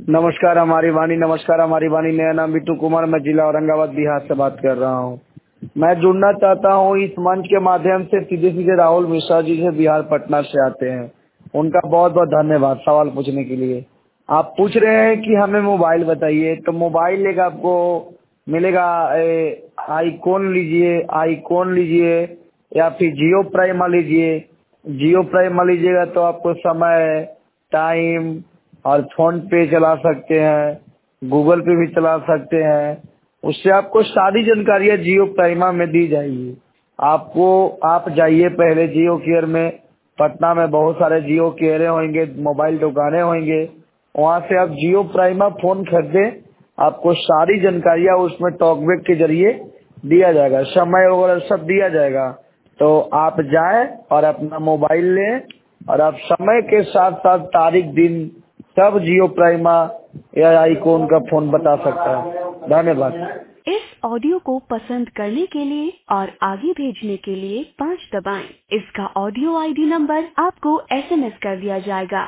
नमस्कार हमारी वाणी, नमस्कार हमारी वाणी। मेरा नाम बिट्टू कुमार, मैं जिला औरंगाबाद बिहार से बात कर रहा हूँ। मैं जुड़ना चाहता हूँ इस मंच के माध्यम से। सीधे सीधे राहुल मिश्रा जी से बिहार पटना से आते हैं। उनका बहुत बहुत धन्यवाद सवाल पूछने के लिए। आप पूछ रहे हैं कि हमें मोबाइल बताइए, तो मोबाइल एक आपको मिलेगा। आईकॉन लीजिए, आईकॉन लीजिए या फिर जियो प्राइमा लीजिए। जियो प्राइमा लीजिएगा तो आपको समय, टाइम और फोन पे चला सकते हैं, गूगल पे भी चला सकते हैं। उससे आपको सारी जानकारियाँ जियो प्राइमा में दी जाएगी। आप जाइए पहले जियो केयर में। पटना में बहुत सारे जियो केयर होंगे, मोबाइल दुकानें होंगे। वहाँ से आप जियो प्राइमा फोन खरीदे, आपको सारी जानकारियाँ उसमें टॉकबैक के जरिए दिया जाएगा, समय वगैरह सब दिया जाएगा। तो आप जाएं और अपना मोबाइल लें और आप समय के साथ साथ तारीख दिन सब जियो प्राइमा या आईकॉन का फोन बता सकता है। धन्यवाद। इस ऑडियो को पसंद करने के लिए और आगे भेजने के लिए 5 दबाएं। इसका ऑडियो आईडी नंबर आपको SMS कर दिया जाएगा।